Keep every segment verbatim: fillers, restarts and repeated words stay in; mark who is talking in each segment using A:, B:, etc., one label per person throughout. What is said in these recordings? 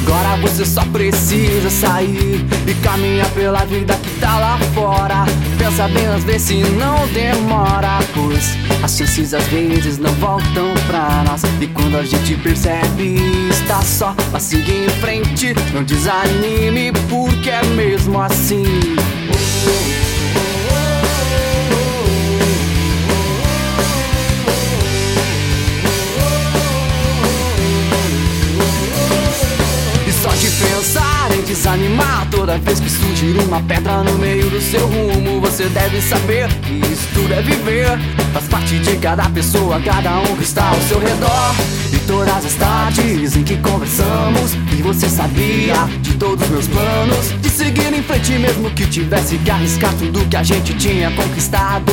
A: Agora você só precisa sair e caminhar pela vida que tá lá fora. Pensa bem às vezes se não demora, pois as chances às vezes não voltam pra nós. E quando a gente percebe está só, mas siga em frente, não desanime, porque é mesmo assim. Pensar em desanimar toda vez que surgir uma pedra no meio do seu rumo. Você deve saber que isso tudo é viver, faz parte de cada pessoa, cada um que está ao seu redor. E todas as tardes em que conversamos, e você sabia de todos os meus planos, de seguir em frente mesmo que tivesse que arriscar tudo que a gente tinha conquistado.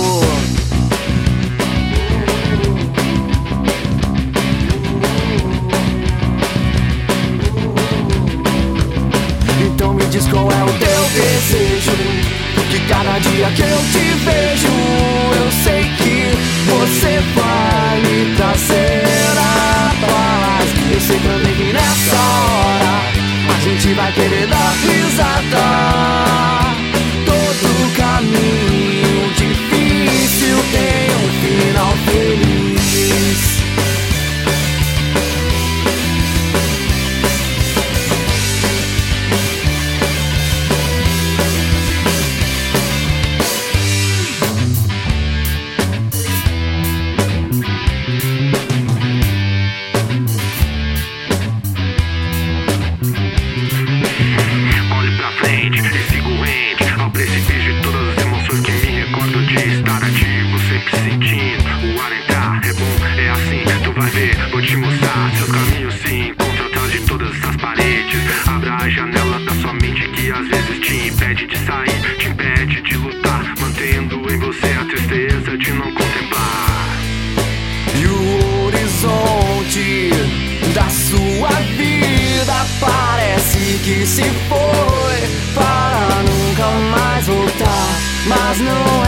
A: Então me diz qual é o teu desejo, que cada dia que eu te vejo eu sei que você vai me trazer a paz. Eu sei também que nessa hora a gente vai querer dar risada. Todo caminho difícil tem um final feliz.
B: Vou te mostrar seus caminhos, se encontra atrás de todas essas paredes. Abra a janela da sua mente que às vezes te impede de sair, te impede de lutar, mantendo em você a tristeza de não contemplar.
A: E o horizonte da sua vida parece que se foi para nunca mais voltar, mas não